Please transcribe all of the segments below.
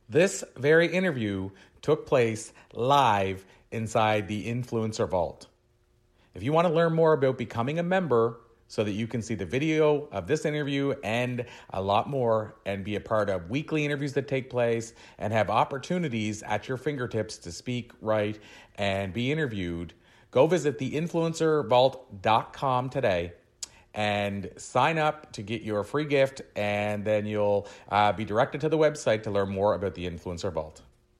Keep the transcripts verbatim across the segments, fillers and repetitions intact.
This very interview took place live inside the Influencer Vault. If you want to learn more about becoming a member so that you can see the video of this interview and a lot more and be a part of weekly interviews that take place and have opportunities at your fingertips to speak, write, and be interviewed, go visit the influencer vault dot com today and sign up to get your free gift, and then you'll uh, be directed to the website to learn more about the Influencer Vault.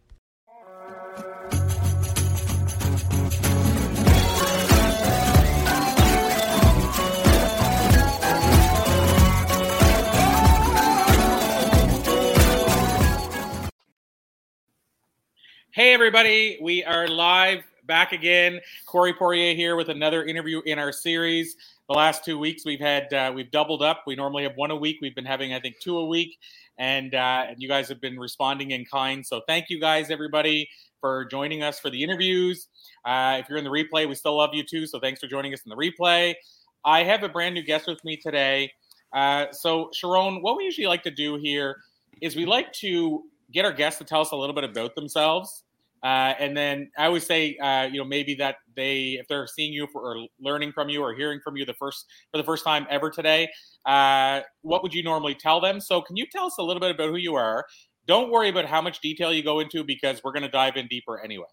Hey everybody, we are live back again. Corey Poirier here with another interview in our series. The last two weeks we've had uh, we've doubled up. We normally have one a week. We've been having I think two a week, and uh, and you guys have been responding in kind. So thank you guys everybody for joining us for the interviews. Uh, if you're in the replay, we still love you too. So thanks for joining us in the replay. I have a brand new guest with me today. Uh, so Sharon, what we usually like to do here is we like to get our guests to tell us a little bit about themselves. Uh, and then I always say, uh, you know, maybe that they, if they're seeing you for, or learning from you or hearing from you the first for the first time ever today, uh, what would you normally tell them? So can you tell us a little bit about who you are? Don't worry about how much detail you go into because we're going to dive in deeper anyway.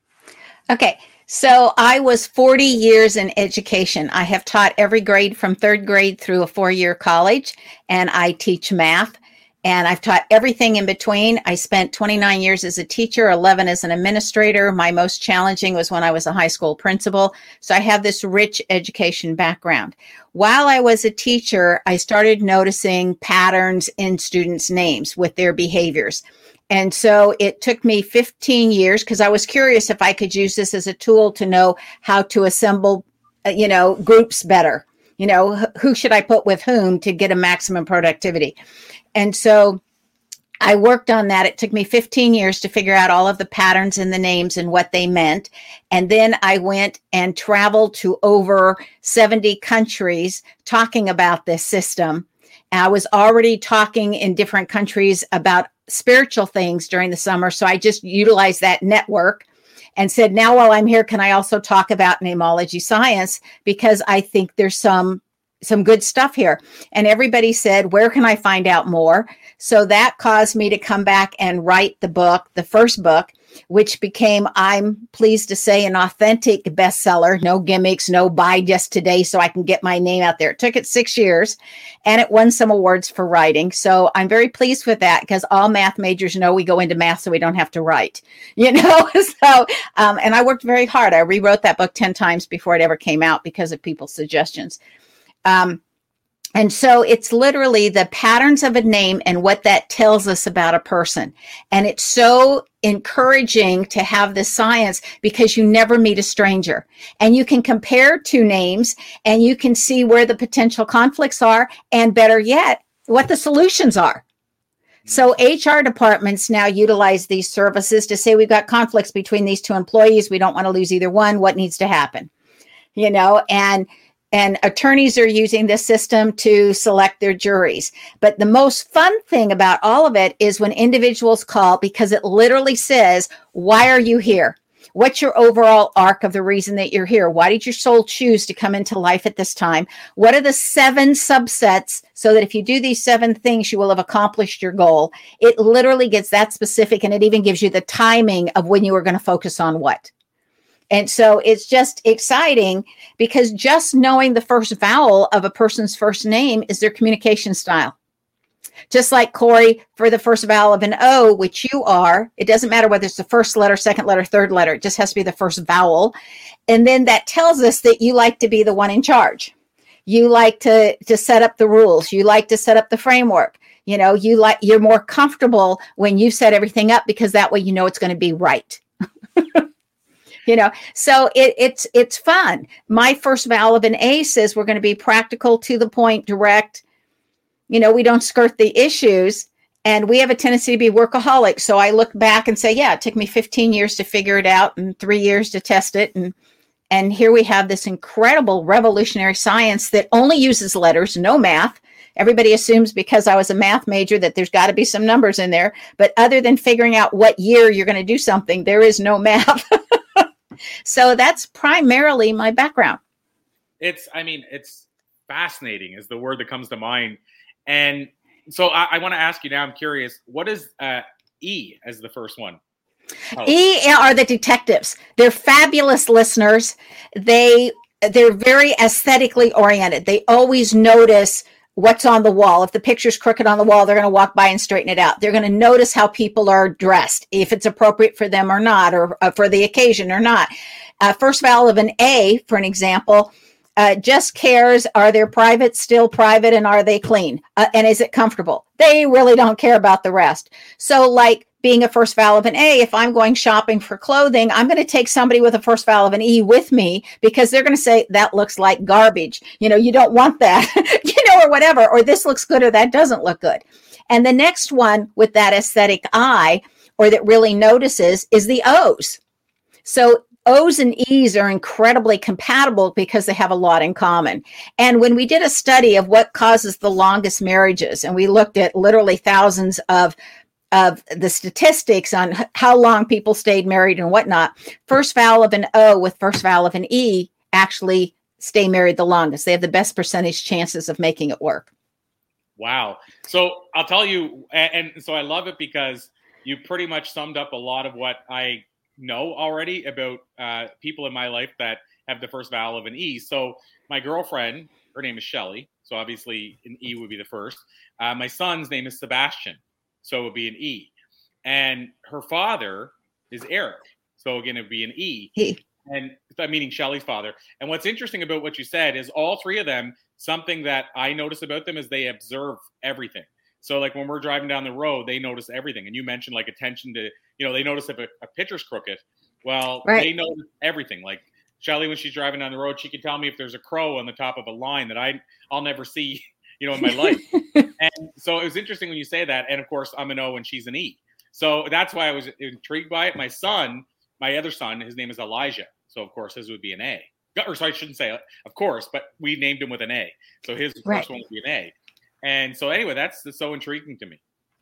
Okay, so I was forty years in education. I have taught every grade from third grade through a four-year college, and I teach math. And I've taught everything in between. I spent twenty-nine years as a teacher, eleven as an administrator. My most challenging was when I was a high school principal. So I have this rich education background. While I was a teacher, I started noticing patterns in students' names with their behaviors. And so it took me fifteen years because I was curious if I could use this as a tool to know how to assemble, you know, groups better. You know, who should I put with whom to get a maximum productivity? And so I worked on that. It took me fifteen years to figure out all of the patterns in the names and what they meant. And then I went and traveled to over seventy countries talking about this system. I was already talking in different countries about spiritual things during the summer. So I just utilized that network and said, now while I'm here, can I also talk about namology science? Because I think there's some some good stuff here. And everybody said, where can I find out more? So that caused me to come back and write the book, the first book, which became, I'm pleased to say, an authentic bestseller. No gimmicks, no buy just today so I can get my name out there. It took it six years and it won some awards for writing. So I'm very pleased with that because all math majors know we go into math so we don't have to write, you know? so, um, and I worked very hard. I rewrote that book ten times before it ever came out because of people's suggestions. Um, and so it's literally the patterns of a name and what that tells us about a person. And it's so encouraging to have this science because you never meet a stranger and you can compare two names and you can see where the potential conflicts are and better yet, what the solutions are. So H R departments now utilize these services to say we've got conflicts between these two employees. We don't want to lose either one. What needs to happen? You know, and And attorneys are using this system to select their juries. But the most fun thing about all of it is when individuals call because it literally says, why are you here? What's your overall arc of the reason that you're here? Why did your soul choose to come into life at this time? What are the seven subsets so that if you do these seven things, you will have accomplished your goal? It literally gets that specific, and it even gives you the timing of when you are going to focus on what. And so it's just exciting because just knowing the first vowel of a person's first name is their communication style. Just like Corey, for the first vowel of an O, which you are, it doesn't matter whether it's the first letter, second letter, third letter. It just has to be the first vowel. And then that tells us that you like to be the one in charge. You like to, to set up the rules. You like to set up the framework. You know, you like, you're more comfortable when you set everything up because that way you know it's going to be right. You know, so it, it's it's fun. My first vowel of an A says we're going to be practical, to the point, direct. You know, we don't skirt the issues, and we have a tendency to be workaholics. So I look back and say, yeah, it took me fifteen years to figure it out and three years to test it. And and here we have this incredible revolutionary science that only uses letters, no math, Everybody assumes because I was a math major that there's got to be some numbers in there. But other than figuring out what year you're going to do something, there is no math. So that's primarily my background. It's, I mean, it's fascinating is the word that comes to mind. And so I, I want to ask you now, I'm curious, what is uh, E as the first one? Oh. E are the detectives. They're fabulous listeners. They, they're very aesthetically oriented. They always notice what's on the wall. If the picture's crooked on the wall, they're going to walk by and straighten it out. They're going to notice how people are dressed, if it's appropriate for them or not, or uh, for the occasion or not. Uh, first vowel of an A, for an example, uh, just cares, are their privates still private and are they clean? Uh, and is it comfortable? They really don't care about the rest. So like being a first vowel of an A, if I'm going shopping for clothing, I'm going to take somebody with a first vowel of an E with me because they're going to say, that looks like garbage. You know, you don't want that, you know, or whatever, or this looks good or that doesn't look good. And the next one with that aesthetic eye, or that really notices, is the O's. So O's and E's are incredibly compatible because they have a lot in common. And when we did a study of what causes the longest marriages, and we looked at literally thousands of of the statistics on how long people stayed married and whatnot, first vowel of an O with first vowel of an E actually stay married the longest. They have the best percentage chances of making it work. Wow. So I'll tell you, and, and so I love it because you pretty much summed up a lot of what I know already about uh, people in my life that have the first vowel of an E. So my girlfriend, her name is Shelly. So obviously an E would be the first. Uh, my son's name is Sebastian. So it would be an E. And her father is Eric. So again, it would be an E. E. And meaning Shelly's father. And what's interesting about what you said is all three of them, something that I notice about them is they observe everything. So like when we're driving down the road, they notice everything. And you mentioned like attention to, you know, they notice if a, a picture's crooked. Well, right. They notice everything. Like Shelly, when she's driving down the road, she can tell me if there's a crow on the top of a line that I, I'll never see, you know, in my life. And so it was interesting when you say that. And of course, I'm an O and she's an E. So that's why I was intrigued by it. My son, my other son, his name is Elijah. So of course, his would be an A. Or sorry, I shouldn't say, of course, but we named him with an A. So his right. first one would be an A. And so anyway, that's, that's so intriguing to me.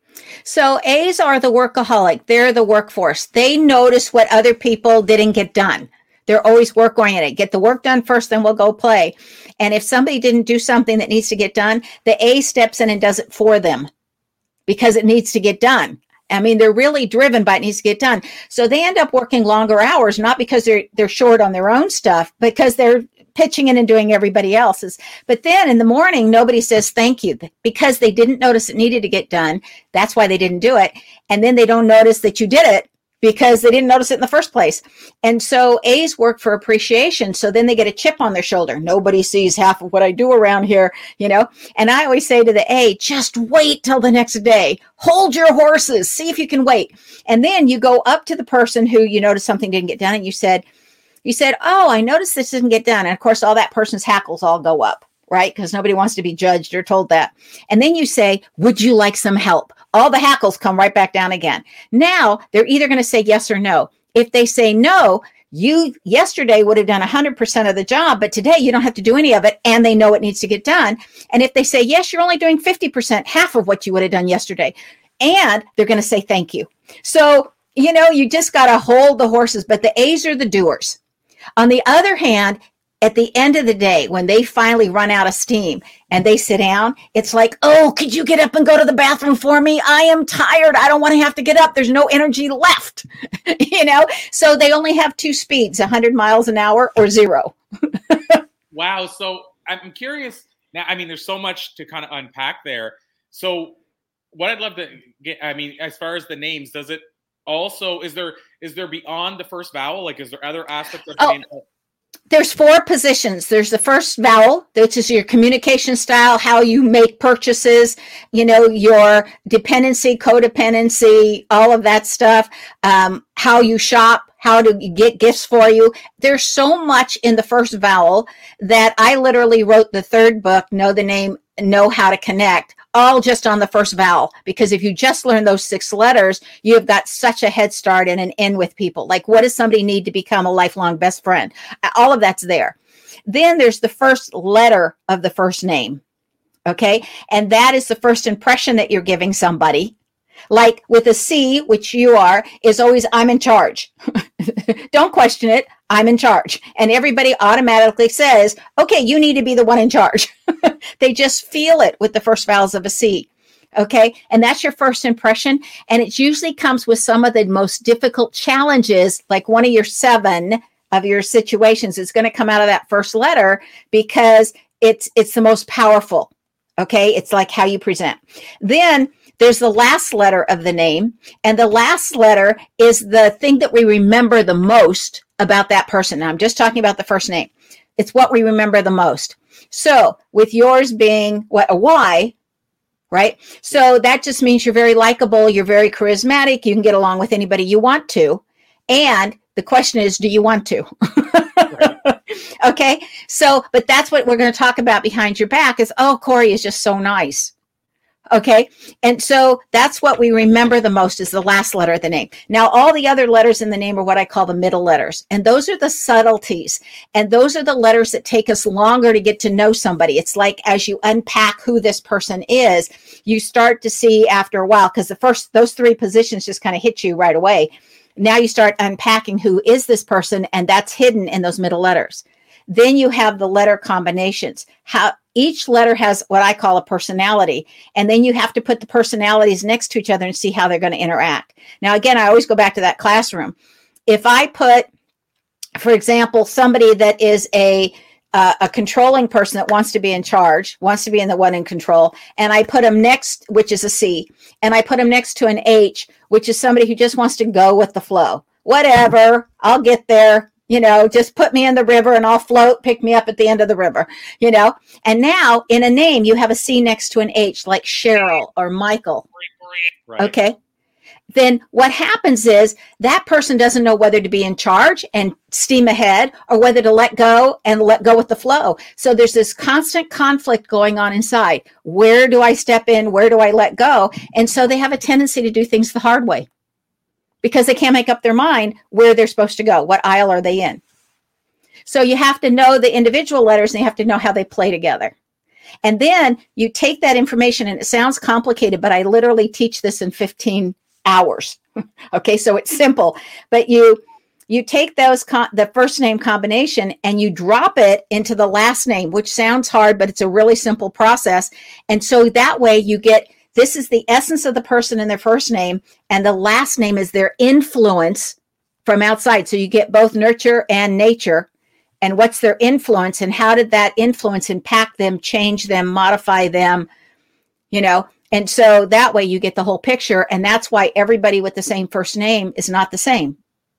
So A's are the workaholic. They're the workforce. They notice what other people didn't get done. They're always work oriented. Get the work done first, then we'll go play. And if somebody didn't do something that needs to get done, the A steps in and does it for them because it needs to get done. I mean, they're really driven by it needs to get done. So they end up working longer hours, not because they're they're short on their own stuff, because they're pitching in and doing everybody else's. But then in the morning, nobody says thank you because they didn't notice it needed to get done. That's why they didn't do it. And then they don't notice that you did it because they didn't notice it in the first place. And so A's work for appreciation. So then they get a chip on their shoulder. Nobody sees half of what I do around here, you know? And I always say to the A, just wait till the next day. Hold your horses. See if you can wait. And then you go up to the person who you noticed something didn't get done. And you said, you said, oh, I noticed this didn't get done. And of course, all that person's hackles all go up, right? Because nobody wants to be judged or told that. And then you say, would you like some help? All the hackles come right back down again. Now they're either going to say yes or no. If they say no, you yesterday would have done one hundred percent of the job, but today you don't have to do any of it. And they know it needs to get done. And if they say yes, you're only doing fifty percent, half of what you would have done yesterday. And they're going to say thank you. So, you know, you just got to hold the horses, but the A's are the doers. On the other hand, at the end of the day, when they finally run out of steam and they sit down, it's like, oh, could you get up and go to the bathroom for me? I am tired. I don't want to have to get up. There's no energy left, you know? So they only have two speeds, one hundred miles an hour or zero. Wow. So I'm curious now. I mean, there's so much to kind of unpack there. So what I'd love to get, I mean, as far as the names, does it also, is there, is there beyond the first vowel? Like, is there other aspects of the oh. name? There's four positions. There's the first vowel, which is your communication style, how you make purchases, you know, your dependency, codependency, all of that stuff, um, how you shop, how to get gifts for you. There's so much in the first vowel that I literally wrote the third book, Know the Name, Know How to Connect, all just on the first vowel. Because if you just learn those six letters, you have got such a head start and an in with people. Like, what does somebody need to become a lifelong best friend? All of that's there. Then there's the first letter of the first name. Okay. And that is the first impression that you're giving somebody. Like with a C, which you are, is always, I'm in charge. Don't question it. I'm in charge. And everybody automatically says, okay, you need to be the one in charge. They just feel it with the first vowels of a C. Okay. And that's your first impression. And it usually comes with some of the most difficult challenges, like one of your seven of your situations is going to come out of that first letter because it's, it's the most powerful. Okay. It's like how you present. Then there's the last letter of the name. And the last letter is the thing that we remember the most about that person. Now, I'm just talking about the first name. It's what we remember the most. So with yours being what a Y, right? So that just means you're very likable. You're very charismatic. You can get along with anybody you want to. And the question is, do you want to? Right. Okay. So, but that's what we're going to talk about behind your back is, oh, Corey is just so nice. Okay. And so that's what we remember the most is the last letter of the name. Now, all the other letters in the name are what I call the middle letters. And those are the subtleties. And those are the letters that take us longer to get to know somebody. It's like as you unpack who this person is, you start to see after a while, because the first, those three positions just kind of hit you right away. Now you start unpacking who is this person, and that's hidden in those middle letters. Then you have the letter combinations. How each letter has what I call a personality. And then you have to put the personalities next to each other and see how they're going to interact. Now, again, I always go back to that classroom. If I put, for example, somebody that is a uh, a controlling person that wants to be in charge, wants to be in the one in control, and I put them next, which is a C, and I put them next to an H, which is somebody who just wants to go with the flow. Whatever, I'll get there. You know, just put me in the river and I'll float, pick me up at the end of the river, you know. And now in a name, you have a C next to an H, like Cheryl or Michael. Right. Okay. Then what happens is that person doesn't know whether to be in charge and steam ahead or whether to let go and let go with the flow. So there's this constant conflict going on inside. Where do I step in? Where do I let go? And so they have a tendency to do things the hard way, because they can't make up their mind where they're supposed to go. What aisle are they in? So you have to know the individual letters and you have to know how they play together. And then you take that information, and it sounds complicated, but I literally teach this in fifteen hours. Okay, so it's simple. But you you take those con- the first name combination and you drop it into the last name, which sounds hard, but it's a really simple process. And so that way you get, this is the essence of the person in their first name, and the last name is their influence from outside. So you get both nurture and nature, and what's their influence, and how did that influence impact them, change them, modify them, you know? And so that way you get the whole picture, and that's why everybody with the same first name is not the same.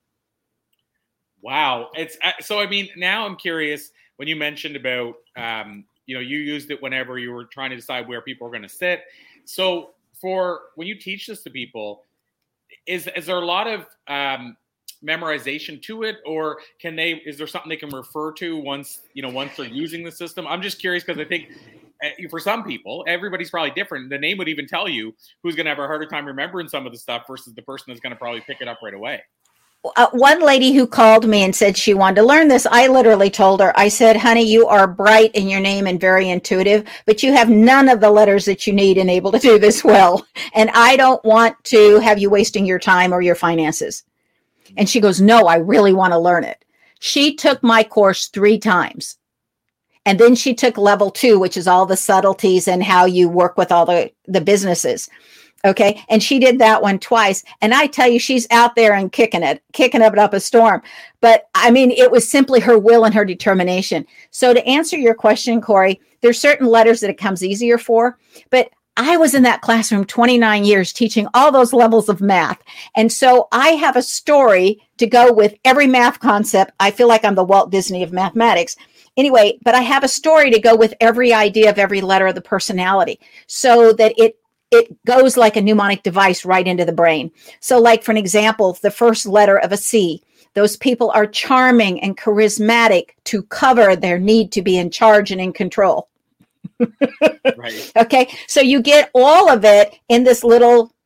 Wow. It's so, I mean, now I'm curious, when you mentioned about, um, you know, you used it whenever you were trying to decide where people are going to sit. So for when you teach this to people, is is there a lot of um, memorization to it, or can they, is there something they can refer to once, you know, once they're using the system? I'm just curious, because I think uh, for some people, everybody's probably different. The name would even tell you who's going to have a harder time remembering some of the stuff versus the person that's going to probably pick it up right away. Uh, one lady who called me and said she wanted to learn this, I literally told her, I said, honey, you are bright in your name and very intuitive, but you have none of the letters that you need and able to do this well. And I don't want to have you wasting your time or your finances. And she goes, no, I really want to learn it. She took my course three times. And then she took level two, which is all the subtleties and how you work with all the, the businesses. Okay. And she did that one twice. And I tell you, she's out there and kicking it, kicking it up a storm. But I mean, it was simply her will and her determination. So to answer your question, Corey, there's certain letters that it comes easier for, but I was in that classroom twenty-nine years teaching all those levels of math. And so I have a story to go with every math concept. I feel like I'm the Walt Disney of mathematics. Anyway, but I have a story to go with every idea of every letter of the personality, so that it it goes like a mnemonic device right into the brain. So like, for an example, the first letter of a C, those people are charming and charismatic to cover their need to be in charge and in control. Right. Okay. So you get all of it in this little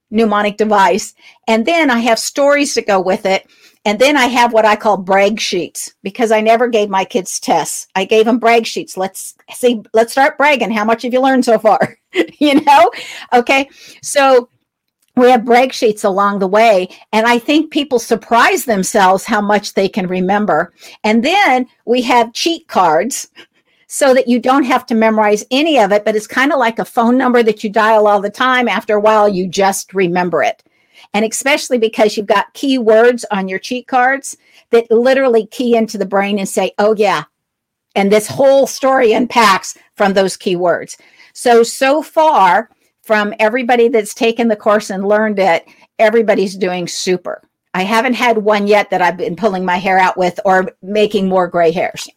mnemonic device. And then I have stories to go with it. And then I have what I call brag sheets, because I never gave my kids tests. I gave them brag sheets. Let's see, let's start bragging. How much have you learned so far? You know? Okay. So we have brag sheets along the way. And I think people surprise themselves how much they can remember. And then we have cheat cards so that you don't have to memorize any of it, but it's kind of like a phone number that you dial all the time. After a while, you just remember it. And especially because you've got key words on your cheat cards that literally key into the brain and say, oh, yeah. And this whole story unpacks from those key words. So, so far from everybody that's taken the course and learned it, everybody's doing super. I haven't had one yet that I've been pulling my hair out with or making more gray hairs.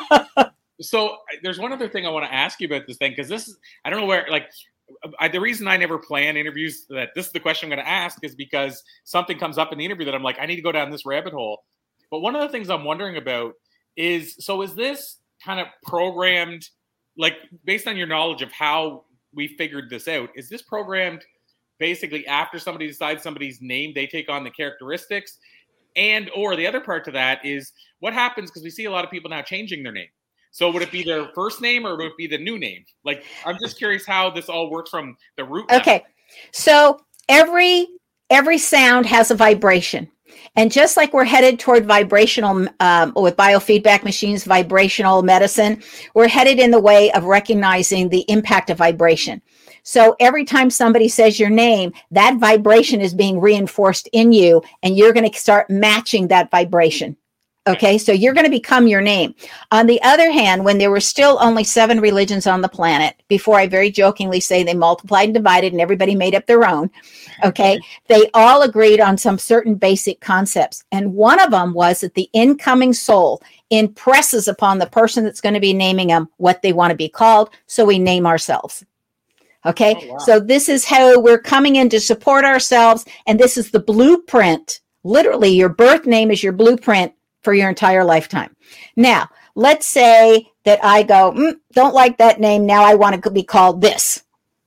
So there's one other thing I want to ask you about this thing, because this is, I don't know where, like, I, the reason I never plan interviews that this is the question I'm going to ask is because something comes up in the interview that I'm like, I need to go down this rabbit hole. But one of the things I'm wondering about is, so is this kind of programmed, like based on your knowledge of how we figured this out, is this programmed basically after somebody decides somebody's name, they take on the characteristics? And, or the other part to that is what happens, because we see a lot of people now changing their name. So would it be their first name or would it be the new name? Like, I'm just curious how this all works from the root. Okay. Level. So every, every sound has a vibration. And just like we're headed toward vibrational, um, with biofeedback machines, vibrational medicine, we're headed in the way of recognizing the impact of vibration. So every time somebody says your name, that vibration is being reinforced in you, and you're going to start matching that vibration. Okay, so you're going to become your name. On the other hand, when there were still only seven religions on the planet, before I very jokingly say they multiplied and divided and everybody made up their own, okay, they all agreed on some certain basic concepts. And one of them was that the incoming soul impresses upon the person that's going to be naming them what they want to be called. So we name ourselves. Okay, oh, wow. So this is how we're coming in to support ourselves. And this is the blueprint. Literally, your birth name is your blueprint for your entire lifetime. Now, let's say that I go, mm, don't like that name. Now I want to be called this.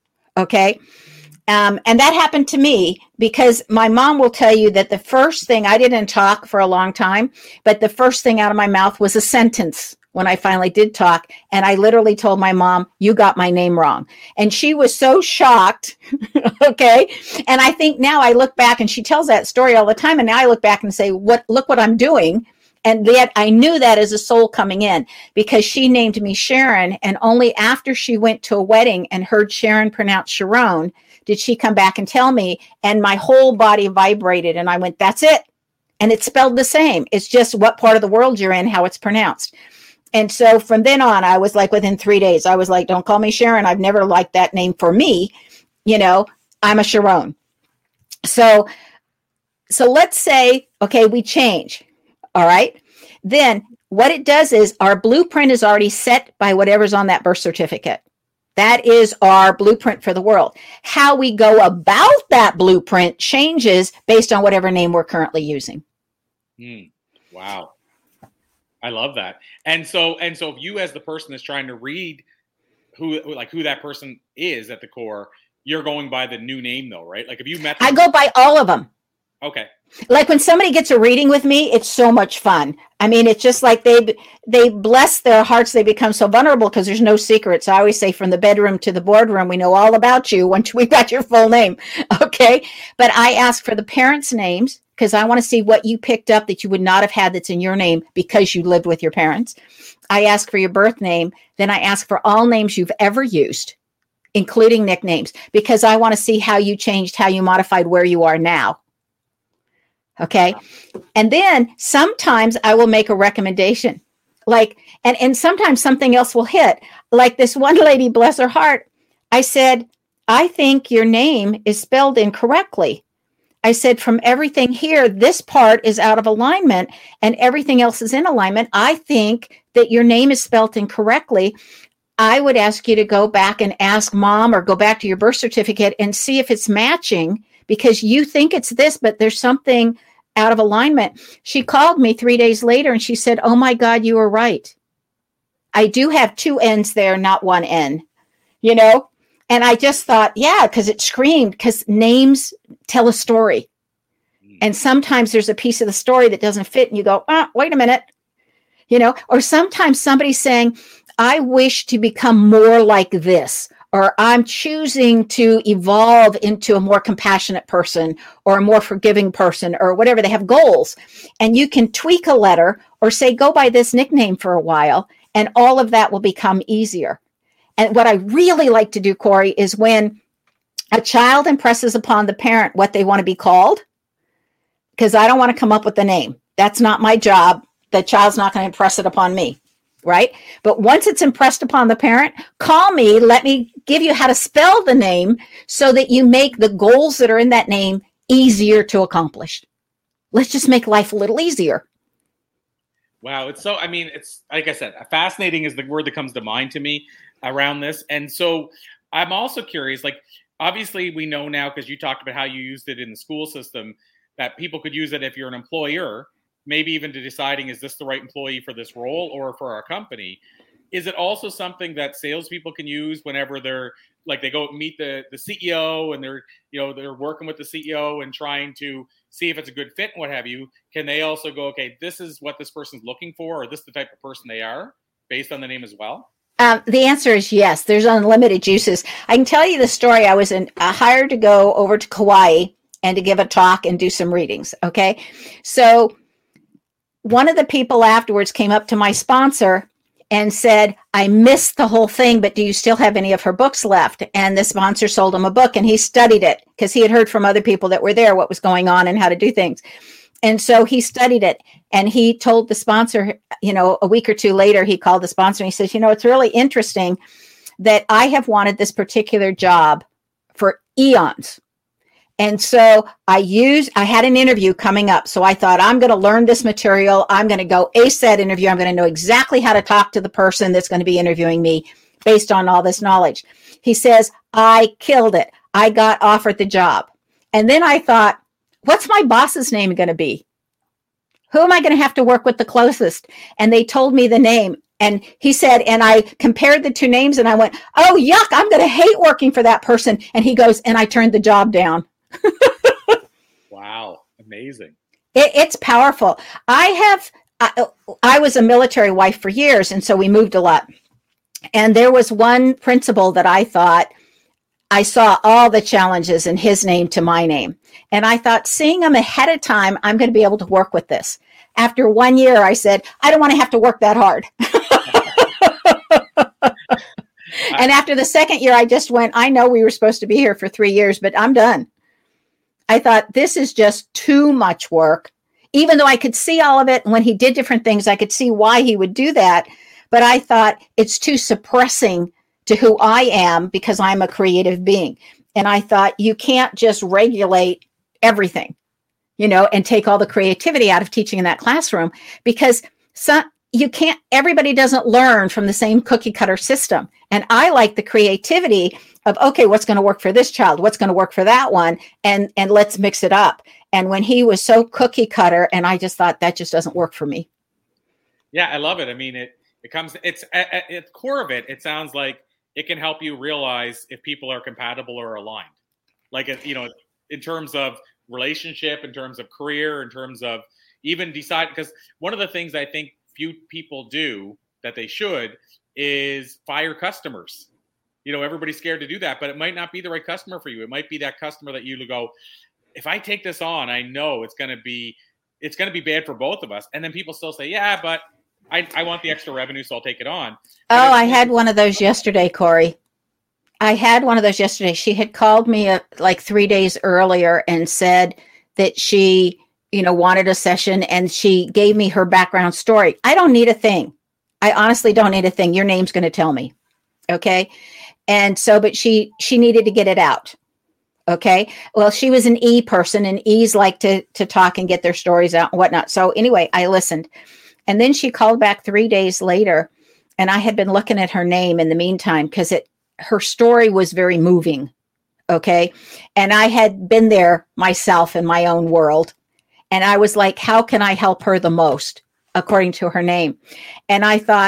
Okay. Um, and that happened to me because my mom will tell you that the first thing, I didn't talk for a long time, but the first thing out of my mouth was a sentence when I finally did talk. And I literally told my mom, you got my name wrong. And she was so shocked. Okay. And I think now I look back, and she tells that story all the time. And now I look back and say, what, look what I'm doing. And yet I knew that as a soul coming in, because she named me Sharon. And only after she went to a wedding and heard Sharon pronounced Sharon did she come back and tell me. And my whole body vibrated. And I went, that's it. And it's spelled the same. It's just what part of the world you're in, how it's pronounced. And so from then on, I was like, within three days, I was like, don't call me Sharon. I've never liked that name for me. You know, I'm a Sharon. So, so let's say, okay, we change. All right. Then what it does is our blueprint is already set by whatever's on that birth certificate. That is our blueprint for the world. How we go about that blueprint changes based on whatever name we're currently using. Mm, wow. I love that. And so, and so if you as the person that's trying to read who, like who that person is at the core, you're going by the new name though, right? Like if you met them- I go by all of them. Okay. Like when somebody gets a reading with me, it's so much fun. I mean, it's just like they they bless their hearts. They become so vulnerable because there's no secrets. I always say from the bedroom to the boardroom, we know all about you once we got your full name. Okay. But I ask for the parents' names because I want to see what you picked up that you would not have had that's in your name because you lived with your parents. I ask for your birth name. Then I ask for all names you've ever used, including nicknames, because I want to see how you changed, how you modified where you are now. Okay. And then sometimes I will make a recommendation like, and, and sometimes something else will hit. Like this one lady, bless her heart. I said, I think your name is spelled incorrectly. I said, from everything here, this part is out of alignment and everything else is in alignment. I think that your name is spelled incorrectly. I would ask you to go back and ask mom or go back to your birth certificate and see if it's matching, because you think it's this, but there's something out of alignment. She called me three days later and she said, oh my God, you were right. I do have two N's there, not one N, you know? And I just thought, yeah, because it screamed, because names tell a story. And sometimes there's a piece of the story that doesn't fit and you go, oh, wait a minute, you know, or sometimes somebody's saying, I wish to become more like this, or I'm choosing to evolve into a more compassionate person or a more forgiving person or whatever. They have goals, and you can tweak a letter or say, go by this nickname for a while, and all of that will become easier. And what I really like to do, Corey, is when a child impresses upon the parent what they want to be called, because I don't want to come up with the name. That's not my job. The child's not going to impress it upon me, right? But once it's impressed upon the parent, call me, let me give you how to spell the name so that you make the goals that are in that name easier to accomplish. Let's just make life a little easier. Wow. It's so, I mean, it's like I said, fascinating is the word that comes to mind to me around this. And so I'm also curious, like, obviously we know now, because you talked about how you used it in the school system, that people could use it if you're an employer, maybe even to deciding, is this the right employee for this role or for our company? Is it also something that salespeople can use whenever they're like, they go meet the, the C E O and they're, you know, they're working with the C E O and trying to see if it's a good fit and what have you? Can they also go, okay, this is what this person's looking for, or this is the type of person they are based on the name as well? Um, the answer is yes. There's unlimited juices. I can tell you the story. I was in, uh, hired to go over to Kauai and to give a talk and do some readings. Okay. So one of the people afterwards came up to my sponsor and said, I missed the whole thing, but do you still have any of her books left? And the sponsor sold him a book, and he studied it because he had heard from other people that were there what was going on and how to do things. And so he studied it, and he told the sponsor, you know, a week or two later, he called the sponsor and he says, you know, it's really interesting that I have wanted this particular job for eons. And so I used, I had an interview coming up. So I thought, I'm going to learn this material. I'm going to go ace that interview. I'm going to know exactly how to talk to the person that's going to be interviewing me based on all this knowledge. He says, I killed it. I got offered the job. And then I thought, what's my boss's name going to be? Who am I going to have to work with the closest? And they told me the name. And he said, and I compared the two names and I went, oh, yuck, I'm going to hate working for that person. And he goes, and I turned the job down. Wow. Amazing. It, it's powerful. I have, I, I was a military wife for years, and so we moved a lot. And there was one principal that I thought, I saw all the challenges in his name to my name. And I thought, seeing him ahead of time, I'm going to be able to work with this. After one year, I said, I don't want to have to work that hard. And after the second year, I just went, I know we were supposed to be here for three years, but I'm done. I thought, this is just too much work. Even though I could see all of it, when he did different things, I could see why he would do that. But I thought it's too suppressing to who I am because I'm a creative being. And I thought, you can't just regulate everything, you know, and take all the creativity out of teaching in that classroom, because some, you can't, everybody doesn't learn from the same cookie cutter system. And I like the creativity of, okay, what's going to work for this child? What's going to work for that one? And, and let's mix it up. And when he was so cookie cutter, and I just thought, that just doesn't work for me. Yeah, I love it. I mean, it, it comes, it's at, at the core of it, it sounds like it can help you realize if people are compatible or aligned. Like, you know, in terms of relationship, in terms of career, in terms of even decide, because one of the things I think few people do that they should is fire customers. You know, everybody's scared to do that, but it might not be the right customer for you. It might be that customer that you go, if I take this on, I know it's going to be, it's going to be bad for both of us. And then people still say, yeah, but I, I want the extra revenue, so I'll take it on. But oh, I had one of those yesterday, Corey. I had one of those yesterday. She had called me uh, like three days earlier and said that she, you know, wanted a session, and she gave me her background story. I don't need a thing. I honestly don't need a thing. Your name's going to tell me. Okay. And so, but she, she needed to get it out. Okay. Well, she was an E person, and E's like to, to talk and get their stories out and whatnot. So anyway, I listened. And then she called back three days later, and I had been looking at her name in the meantime, because it, her story was very moving. Okay. And I had been there myself in my own world. And I was like, how can I help her the most, according to her name? And I thought,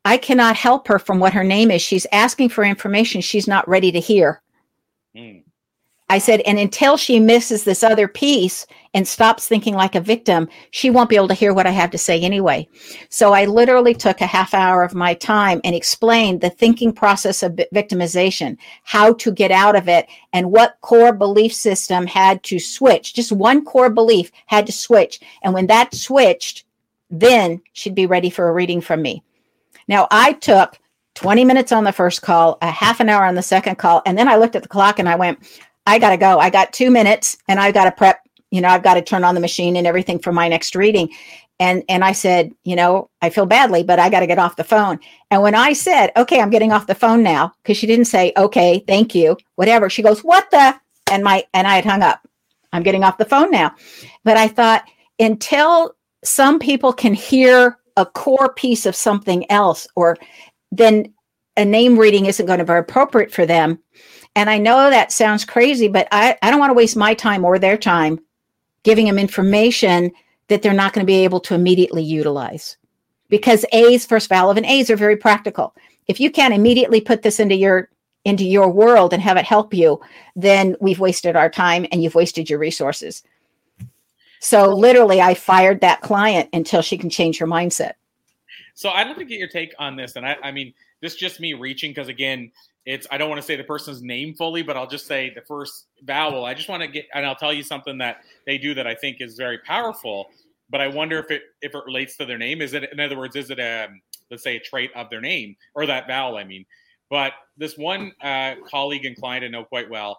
I cannot help her from what her name is. She's asking for information she's not ready to hear. Mm. I said, and until she misses this other piece and stops thinking like a victim, she won't be able to hear what I have to say anyway. So I literally took a half hour of my time and explained the thinking process of victimization, how to get out of it, and what core belief system had to switch. Just one core belief had to switch. And when that switched, then she'd be ready for a reading from me. Now, I took twenty minutes on the first call, a half an hour on the second call, and then I looked at the clock and I went, I got to go. I got two minutes and I've got to prep, you know, I've got to turn on the machine and everything for my next reading. And, and I said, you know, I feel badly, but I got to get off the phone. And when I said, okay, I'm getting off the phone now, because she didn't say, okay, thank you, whatever. She goes, what the? And my, and I had hung up. I'm getting off the phone now. But I thought, until some people can hear a core piece of something else, or then a name reading isn't going to be appropriate for them. And I know that sounds crazy, but I, I don't want to waste my time or their time giving them information that they're not going to be able to immediately utilize. Because A's, first vowel of an A's, are very practical. If you can't immediately put this into your into your world and have it help you, then we've wasted our time and you've wasted your resources. So literally, I fired that client until she can change her mindset. So I'd love to get your take on this. And I, I mean, this is just me reaching because, again, it's, I don't want to say the person's name fully, but I'll just say the first vowel. I just want to get, and I'll tell you something that they do that I think is very powerful, but I wonder if it, if it relates to their name. Is it, in other words, is it a, let's say a trait of their name, or that vowel, I mean. But this one uh, colleague and client I know quite well,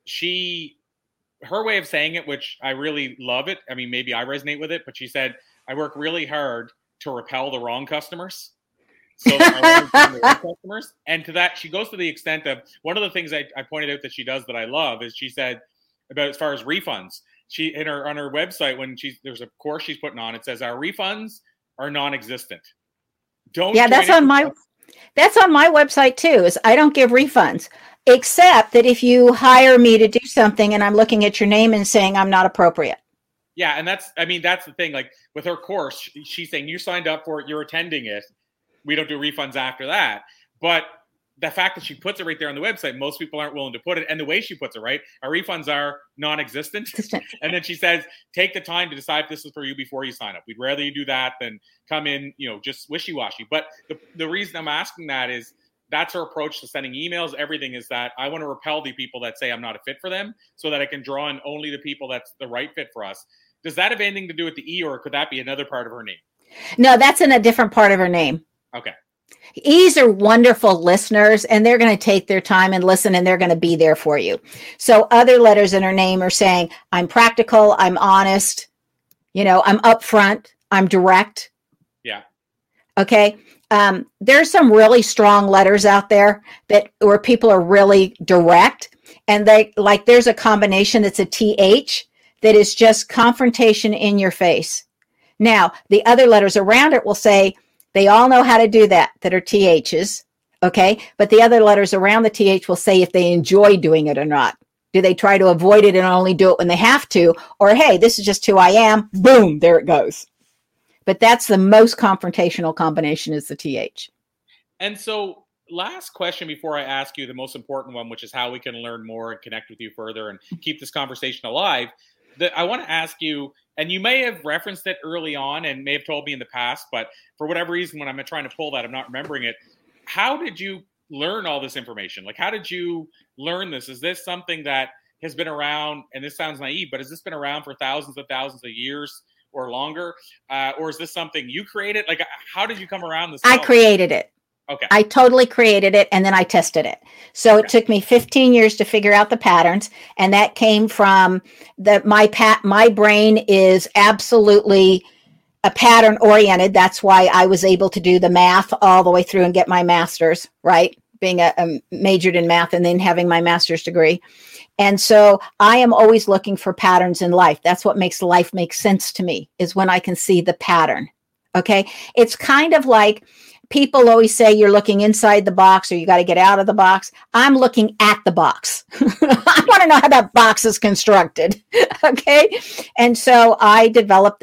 she, her way of saying it, which I really love it. I mean, maybe I resonate with it, but she said, I work really hard to repel the wrong customers. So that I the right customers. And to that, she goes to the extent of, one of the things I, I pointed out that she does that I love is she said about, as far as refunds, she, in her, on her website, when she's, there's a course she's putting on, it says our refunds are non-existent. Don't. Yeah, that's on my, that's on my website too, is I don't give refunds, except that if you hire me to do something and I'm looking at your name and saying I'm not appropriate. Yeah. And that's, I mean, that's the thing, like with her course, she, she's saying you signed up for it, you're attending it. We don't do refunds after that. But the fact that she puts it right there on the website, most people aren't willing to put it. And the way she puts it, right? Our refunds are non-existent. And then she says, take the time to decide if this is for you before you sign up. We'd rather you do that than come in, you know, just wishy-washy. But the, the reason I'm asking that is that's her approach to sending emails. Everything is that I want to repel the people that say I'm not a fit for them so that I can draw in only the people that's the right fit for us. Does that have anything to do with the E, or could that be another part of her name? No, that's in a different part of her name. Okay. E's are wonderful listeners, and they're going to take their time and listen, and they're going to be there for you. So other letters in her name are saying, I'm practical, I'm honest, you know, I'm upfront, I'm direct. Yeah. Okay. Um, there's some really strong letters out there that where people are really direct, and they like there's a combination that's a T H that is just confrontation in your face. Now, the other letters around it will say, they all know how to do that, that are T H's, okay? But the other letters around the T H will say if they enjoy doing it or not. Do they try to avoid it and only do it when they have to? Or, hey, this is just who I am. Boom, there it goes. But that's the most confrontational combination is the T H. And so last question before I ask you the most important one, which is how we can learn more and connect with you further and keep this conversation alive. That I want to ask you, and you may have referenced it early on and may have told me in the past, but for whatever reason, when I'm trying to pull that, I'm not remembering it. How did you learn all this information? Like, how did you learn this? Is this something that has been around, and this sounds naive, but has this been around for thousands and thousands of years or longer? Uh, or is this something you created? Like, how did you come around this? I created it. Okay. I totally created it, and then I tested it. So okay. It took me fifteen years to figure out the patterns, and that came from the my pat my brain is absolutely a pattern oriented. That's why I was able to do the math all the way through and get my master's, right? Being a, a majored in math and then having my master's degree. And so I am always looking for patterns in life. That's what makes life make sense to me, is when I can see the pattern. Okay. It's kind of like people always say you're looking inside the box or you got to get out of the box. I'm looking at the box. I want to know how that box is constructed. Okay. And so I developed this.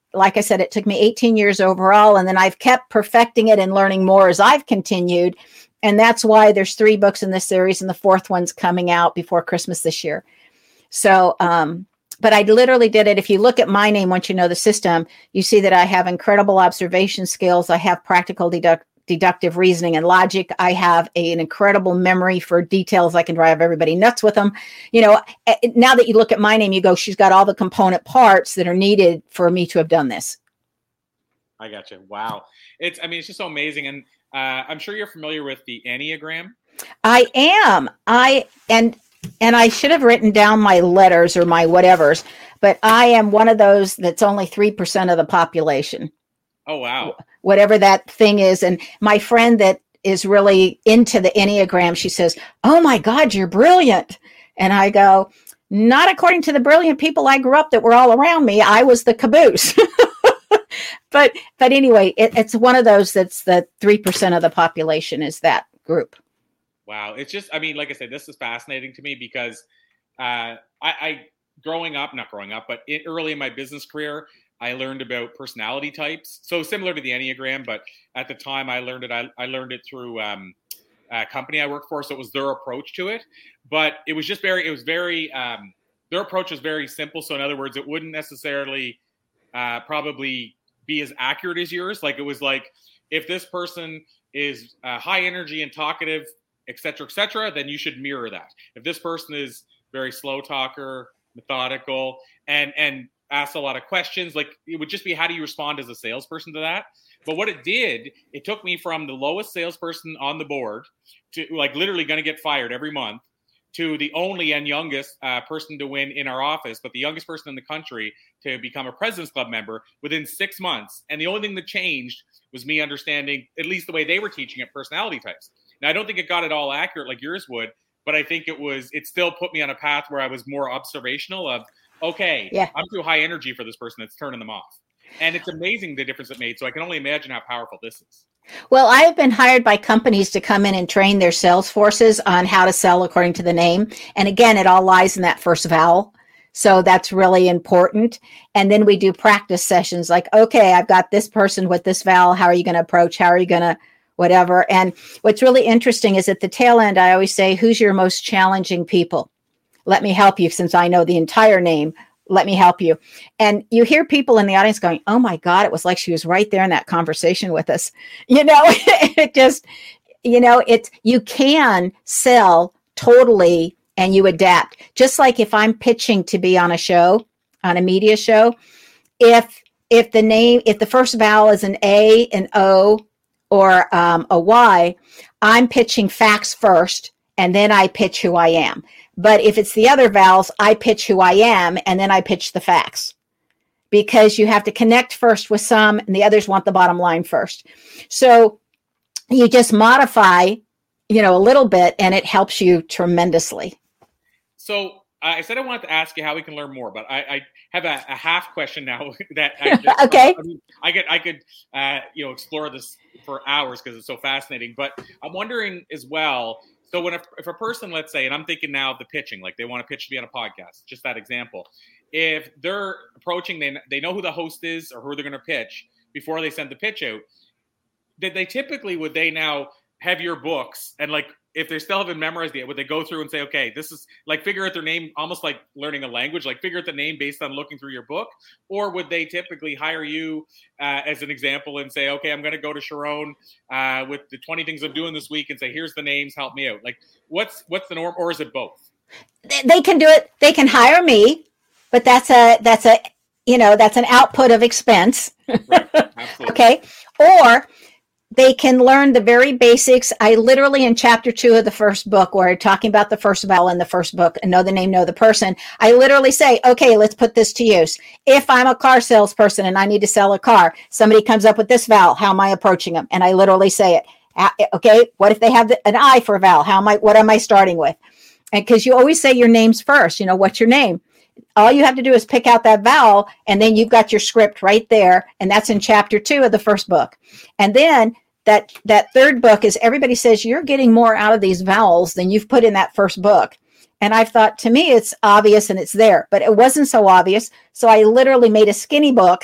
like I said, it took me eighteen years overall. And then I've kept perfecting it and learning more as I've continued. And that's why there's three books in this series, and the fourth one's coming out before Christmas this year. So, um, but I literally did it. If you look at my name, once you know the system, you see that I have incredible observation skills. I have practical deduct, deductive reasoning and logic. I have a, an incredible memory for details. I can drive everybody nuts with them. You know, now that you look at my name, you go, she's got all the component parts that are needed for me to have done this. I gotcha. Wow. It's, I mean, it's just so amazing. And uh, I'm sure you're familiar with the Enneagram. I am. I, and, and I should have written down my letters or my whatevers, but I am one of those that's only three percent of the population. Oh, wow. Whatever that thing is. And my friend that is really into the Enneagram, she says, oh my God, you're brilliant. And I go, not according to the brilliant people I grew up that were all around me. I was the caboose. but, but anyway, it, it's one of those that's the three percent of the population is that group. Wow. It's just, I mean, like I said, this is fascinating to me because uh, I, I, growing up, not growing up, but in, early in my business career, I learned about personality types. So similar to the Enneagram, but at the time I learned it, I, I learned it through um, a company I worked for. So it was their approach to it, but it was just very, it was very, um, their approach was very simple. So in other words, it wouldn't necessarily uh, probably be as accurate as yours. Like it was like, if this person is uh, high energy and talkative, et cetera, et cetera, then you should mirror that. If this person is very slow talker, methodical, and, and asks a lot of questions, like it would just be, how do you respond as a salesperson to that? But what it did, it took me from the lowest salesperson on the board to like literally going to get fired every month to the only and youngest uh, person to win in our office, but the youngest person in the country to become a President's Club member within six months. And the only thing that changed was me understanding, at least the way they were teaching it, personality types. Now, I don't think it got it all accurate like yours would, but I think it was, it still put me on a path where I was more observational of, okay, yeah. I'm too high energy for this person that's turning them off. And it's amazing the difference it made. So I can only imagine how powerful this is. Well, I have been hired by companies to come in and train their sales forces on how to sell according to the name. And again, it all lies in that first vowel. So that's really important. And then we do practice sessions like, okay, I've got this person with this vowel. How are you going to approach? How are you going to whatever? And what's really interesting is at the tail end, I always say, who's your most challenging people? Let me help you since I know the entire name. Let me help you. And you hear people in the audience going, oh my God, it was like she was right there in that conversation with us. You know, it just, you know, it's, you can sell totally and you adapt. Just like if I'm pitching to be on a show, on a media show, if, if the name, if the first vowel is an A, an O, or um, a Y, I'm pitching facts first, and then I pitch who I am. But if it's the other vowels, I pitch who I am, and then I pitch the facts. Because you have to connect first with some, and the others want the bottom line first. So you just modify, you know, a little bit, and it helps you tremendously. So uh, I said I wanted to ask you how we can learn more, but I, I have a, a half question now that I just, okay. I, mean, I could I could uh, you know explore this for hours because it's so fascinating. But I'm wondering as well. So when a, if a person, let's say, and I'm thinking now of the pitching, like they want to pitch to be on a podcast, just that example. If they're approaching, they they know who the host is or who they're going to pitch before they send the pitch out. Did they typically would they now have your books and like? If they still haven't memorized it, would they go through and say, okay, this is like figure out their name, almost like learning a language, like figure out the name based on looking through your book? Or would they typically hire you uh, as an example and say, okay, I'm going to go to Sharon uh, with the twenty things I'm doing this week and say, here's the names, help me out. Like what's, what's the norm, or is it both? They can do it. They can hire me, but that's a, that's a, you know, that's an output of expense. Right. Absolutely. Okay. Or they can learn the very basics. I literally in chapter two of the first book, where I'm talking about the first vowel in the first book and know the name, know the person. I literally say, okay, let's put this to use. If I'm a car salesperson and I need to sell a car, somebody comes up with this vowel, how am I approaching them? And I literally say it. Okay, what if they have an I for a vowel? How am I, what am I starting with? And because you always say your names first, you know, what's your name? All you have to do is pick out that vowel, and then you've got your script right there. And that's in chapter two of the first book. And then that that third book is everybody says you're getting more out of these vowels than you've put in that first book. And I've thought, to me, it's obvious and it's there, but it wasn't so obvious. So I literally made a skinny book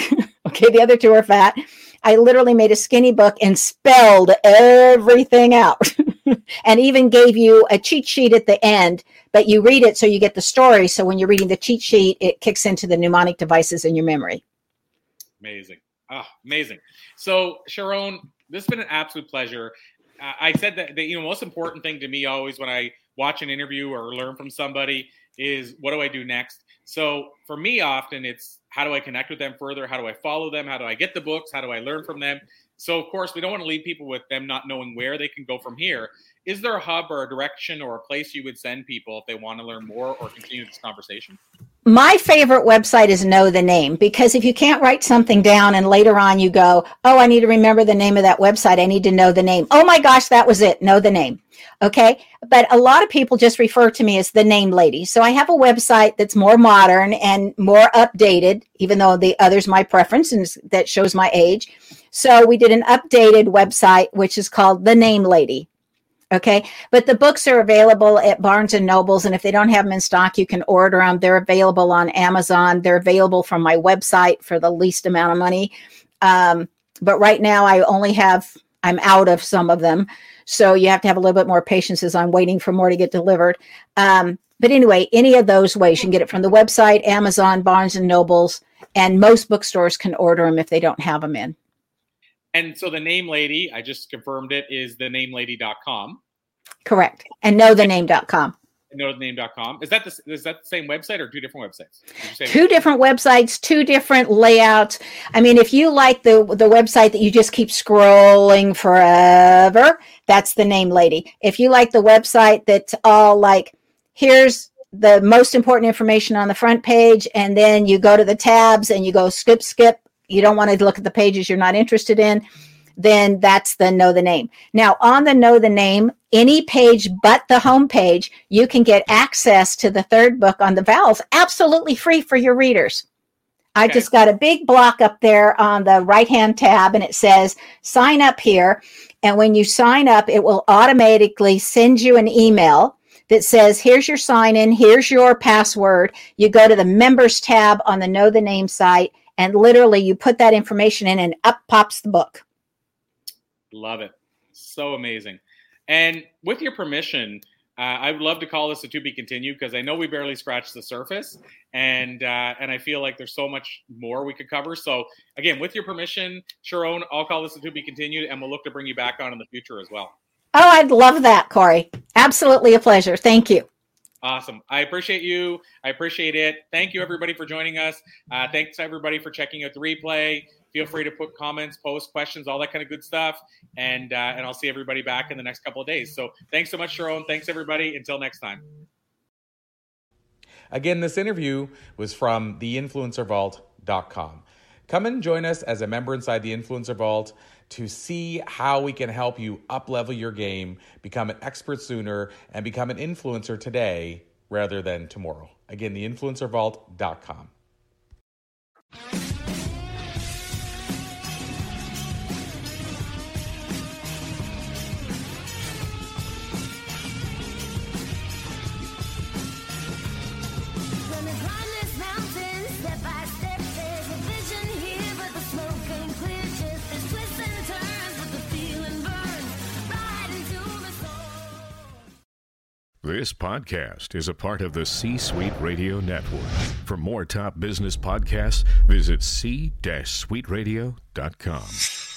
Okay, the other two are fat. I literally made a skinny book and spelled everything out and even gave you a cheat sheet at the end, but you read it so you get the story. So when you're reading the cheat sheet, it kicks into the mnemonic devices in your memory. Amazing. Ah, amazing. So Sharon, this has been an absolute pleasure. Uh, I said that the you know, most important thing to me always when I watch an interview or learn from somebody is what do I do next? So for me, often it's how do I connect with them further? How do I follow them? How do I get the books? How do I learn from them? So of course, we don't want to leave people with them not knowing where they can go from here. Is there a hub or a direction or a place you would send people if they want to learn more or continue this conversation? My favorite website is Know the Name, because if you can't write something down and later on you go, oh, I need to remember the name of that website. I need to know the name. Oh my gosh, that was it. Know the name. Okay. But a lot of people just refer to me as the Name Lady. So I have a website that's more modern and more updated, even though the other's my preference and that shows my age. So we did an updated website, which is called The Name Lady. Okay. But the books are available at Barnes and Nobles. And if they don't have them in stock, you can order them. They're available on Amazon. They're available from my website for the least amount of money. Um, but right now I only have, I'm out of some of them. So you have to have a little bit more patience as I'm waiting for more to get delivered. Um, but anyway, any of those ways, you can get it from the website, Amazon, Barnes and Nobles, and most bookstores can order them if they don't have them in. And so the Name Lady, I just confirmed it, is the name lady dot com. Correct. And know the name dot com. know the name dot com. Is that the, is that the same website or two different websites? Two different websites, two different layouts. I mean, if you like the, the website that you just keep scrolling forever, that's the Name Lady. If you like the website that's all like, here's the most important information on the front page, and then you go to the tabs and you go skip, skip. You don't want to look at the pages you're not interested in, then that's the Know the Name. Now, on the Know the Name, any page but the home page, you can get access to the third book on the vowels absolutely free for your readers. I okay. just got a big block up there on the right-hand tab, and it says, sign up here. And when you sign up, it will automatically send you an email that says, here's your sign-in, here's your password. You go to the Members tab on the Know the Name site, and literally you put that information in and up pops the book. Love it. So amazing. And with your permission, uh, I would love to call this a to be continued because I know we barely scratched the surface, and uh, and I feel like there's so much more we could cover. So again, with your permission, Sharon, I'll call this a to be continued, and we'll look to bring you back on in the future as well. Oh, I'd love that, Corey. Absolutely a pleasure. Thank you. Awesome. I appreciate you. I appreciate it. Thank you, everybody, for joining us. Uh, thanks, everybody, for checking out the replay. Feel free to put comments, post questions, all that kind of good stuff. And uh, and I'll see everybody back in the next couple of days. So thanks so much, Sharon. Thanks, everybody. Until next time. Again, this interview was from the influencer vault dot com. Come and join us as a member inside the Influencer Vault to see how we can help you up-level your game, become an expert sooner, and become an influencer today rather than tomorrow. Again, the influencer vault dot com. This podcast is a part of the C-Suite Radio Network. For more top business podcasts, visit c suite radio dot com.